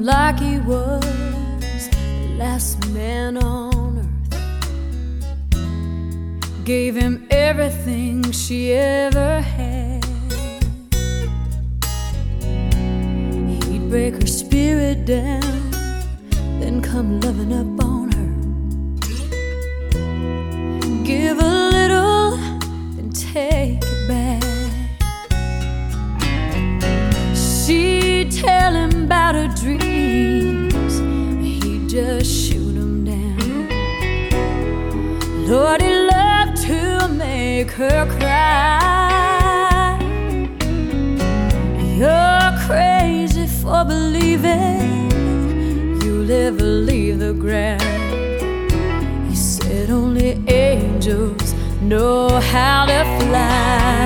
like he was the last man on earth. Gave him everything she ever had. He'd break her spirit down, then come loving up on her. Give a little, then take it back. She'd tell him about her dreams, he'd just shoot them down. Lord, he loved to make her cry. You're crazy for believing you'll ever leave the ground. He said only angels know how to fly.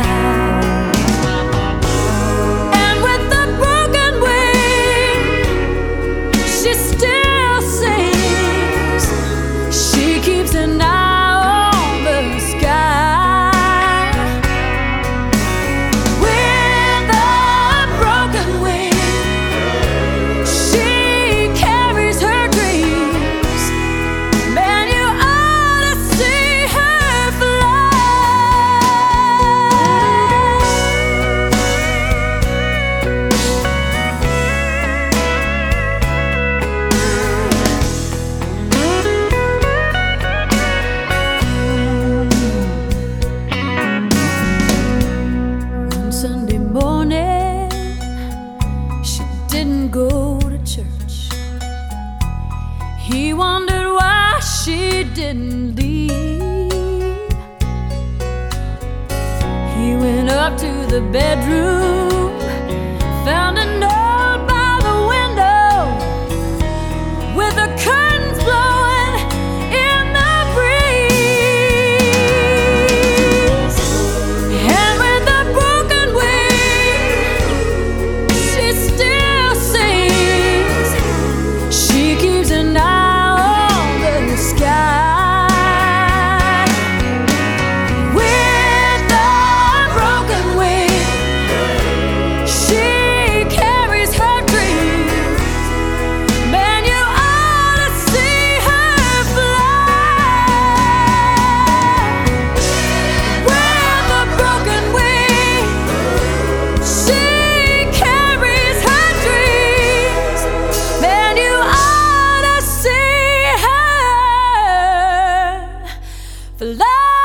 Sunday morning, she didn't go to church. He wondered why she didn't leave. He went up to the bedroom, found a note by the window with the curtains blowing in the breeze. And with the broken wing, she still sings. She keeps an eye on the sky. With the broken wing, she carries her dreams. Man, you ought to see her fly. With the broken wing, she carries her dreams. Man, you ought to see her fly.